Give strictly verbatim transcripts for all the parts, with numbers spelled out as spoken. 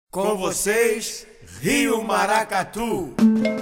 Com vocês, Rio Maracatu.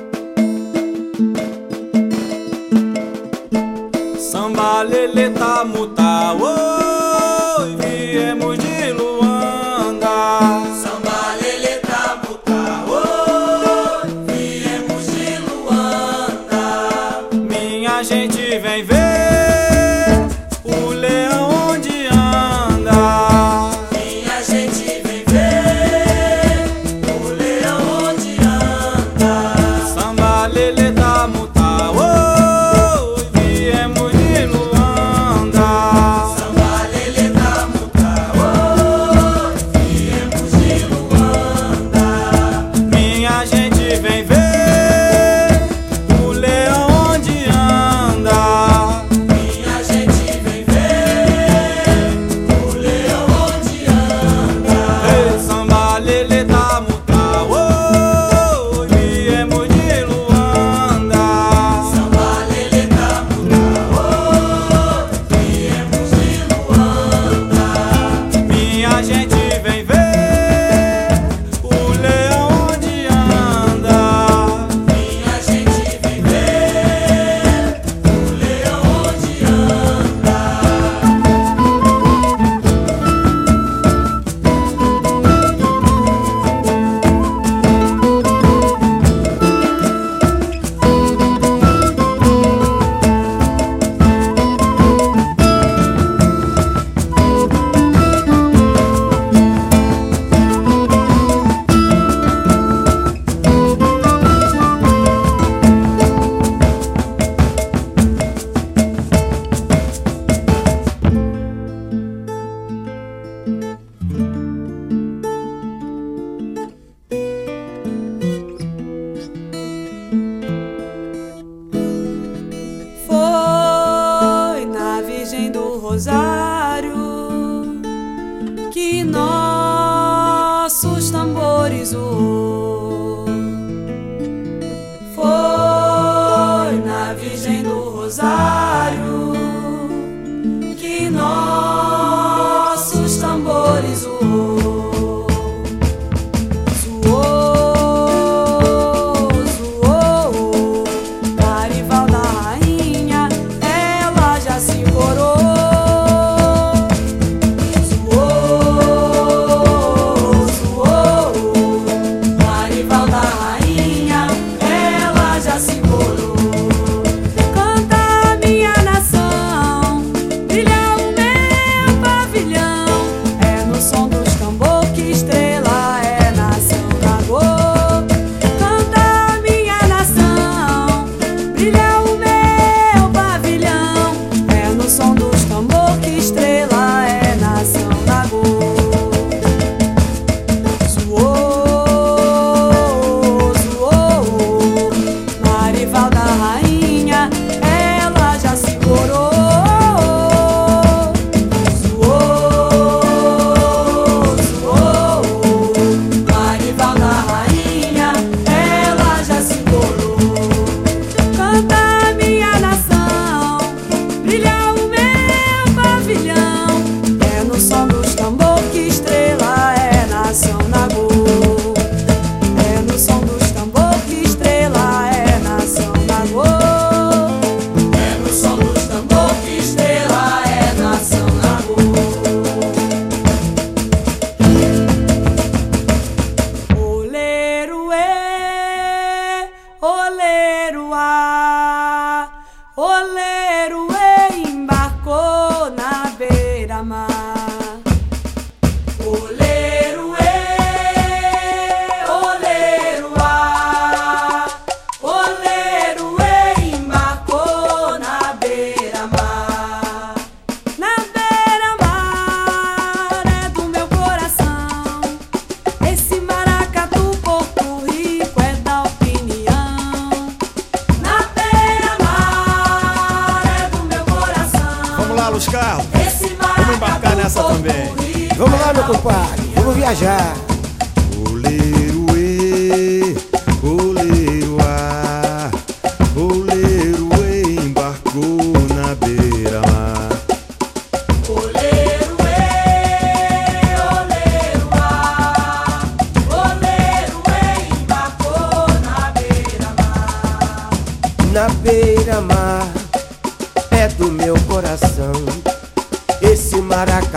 Samba lelê tamuta, oi, viemos de Luanda. Samba lelê tamuta, oi, viemos de Luanda. Minha gente vem ver o leão onde anda. Minha gente vem ver o leão onde anda. Samba lelê tamuta, oi, viemos de Luanda. Samba lelê tamuta, oi, viemos de Luanda. Minha gente vem ver o leão onde anda. Minha gente vem ver o leão onde anda. Ei, samba lelê tamuta, oi, viemos de Luanda. Samba lelê tamuta, oi, viemos de Luanda. Minha gente vem ver o leão onde anda. Minha gente vem ver o leão onde anda. Foi na Virgem do Rosário que nossos tambores voou. Foi na Virgem do Rosário que nossos tambores voou. Zoou, zoou, Marival da rainha, ela já se corou. Zoou, zoou, Marival da rainha, ela já se corou. Canta minha nação, brilha o meu pavilhão. É no som dos tambor que estrela é nação da Gô. Canta minha nação, brilha o meu pavilhão. É no som dos tambor que estrela é nação da Gô. Zoou, zoou, Marival da rainha, ela já se corou. Zoou, zoou, Marival da rainha, ela já se corou. Canta minha nação, brilha o meu pavilhão. É no som dos tambor que estrela é nação da Gô. É no som dos tambor que estrela é nação da Gô. É no som dos tambor que estrela é nação da Gô. Oleiro é, oleiro a, oleiro é, embarcou na beira-mar. Oleiro é, oleiro a, oleiro é, embarcou na beira-mar. Na beira-mar é do meu coração. Esse maracatu, Porto Rico, é da opinião. Na beira-mar é do meu coração. Vamos lá, Luz Carlos. Esse maracatu, embarcar nessa Porto também. Rico, Vamos lá, é meu da compadre, vamos viajar. Oleiro e, oleiro a, oleiro e, embarcou na beira-mar. Oleiro e, oleiro a, na beira-mar, é do meu coração. Esse maracatu